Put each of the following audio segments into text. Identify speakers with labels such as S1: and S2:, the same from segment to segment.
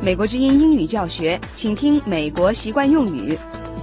S1: 美国之音英语教学，请听美国习惯用语。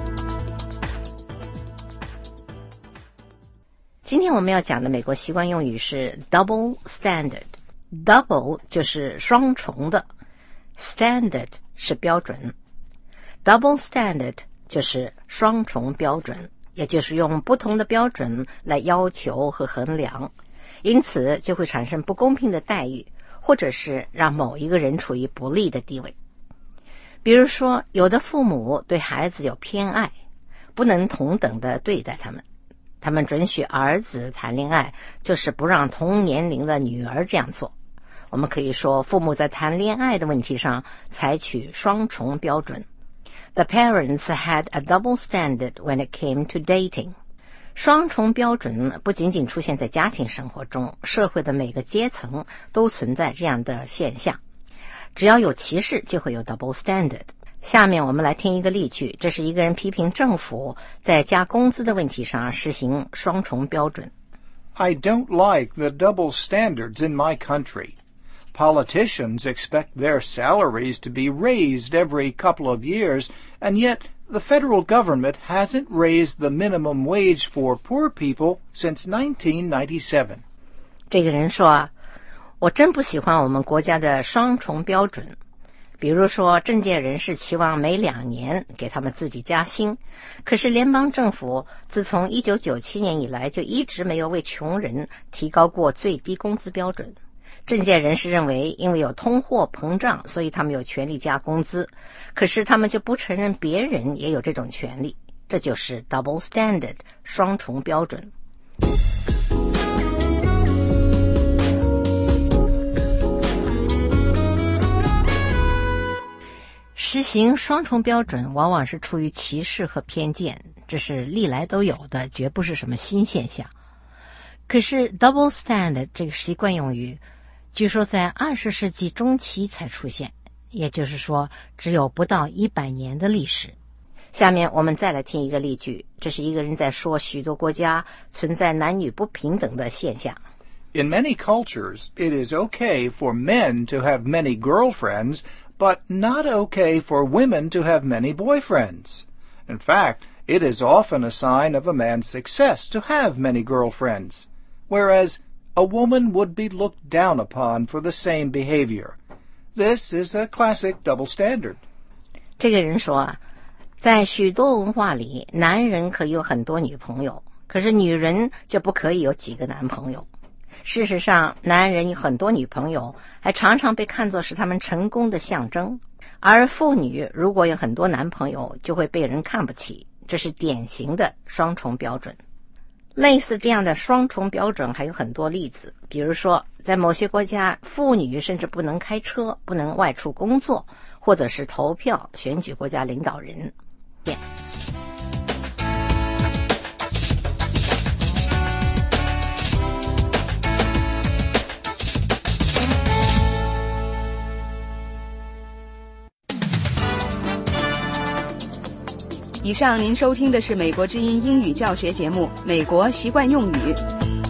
S2: 今天我们要讲的美国习惯用语是 double standard。double 就是双重的， standard 是标准。double standard 就是双重标准，也就是用不同的标准来要求和衡量，因此就会产生不公平的待遇，或者是让某一个人处于不利的地位。比如说，有的父母对孩子有偏爱，不能同等的对待他们。他们准许儿子谈恋爱，就是不让同年龄的女儿这样做。我们可以说，父母在谈恋爱的问题上采取双重标准。The parents had a double standard when it came to dating. 双重标准不仅仅出现在家庭生活中，社会的每个阶层都存在这样的现象。只要有歧视，就会有 double standard。下面我们来听一个例句，这是一个人批评政府在加工资的问题上实行双重标准。
S3: I don't like the double standards in my country. Politicians expect their salaries to be raised every couple of years, and yet the federal government hasn't raised the minimum wage for poor people since 1997.
S2: 这个人说，我真不喜欢我们国家的双重标准。比如说，政界人士期望每2年给他们自己加薪，可是联邦政府自从1997年以来就一直没有为穷人提高过最低工资标准。政界人士认为，因为有通货膨胀，所以他们有权利加工资，可是他们就不承认别人也有这种权利，这就是 double standard， 双重标准。实行双重标准往往是出于歧视和偏见，这是历来都有的，绝不是什么新现象。可是 double standard 这个习惯用语据说在20世纪中期才出现，也就是说只有不到100年的历史。下面我们再来听一个例句，这是一个人在说许多国家存在男女不平等的现象。
S3: In many cultures, it is okay for men to have many girlfriends, but not okay for women to have many boyfriends. In fact, it is often a sign of a man's success to have many girlfriends, whereas a woman would be looked down upon for the same behavior. This is a classic double standard.
S2: 这个人说，在许多文化里，男人可以有很多女朋友，可是女人就不可以有几个男朋友。事实上，男人有很多女朋友，还常常被看作是他们成功的象征，而妇女如果有很多男朋友，就会被人看不起，这是典型的双重标准。类似这样的双重标准还有很多例子，比如说，在某些国家，妇女甚至不能开车，不能外出工作，或者是投票选举国家领导人。
S1: 以上您收听的是美国之音英语教学节目《美国习惯用语》。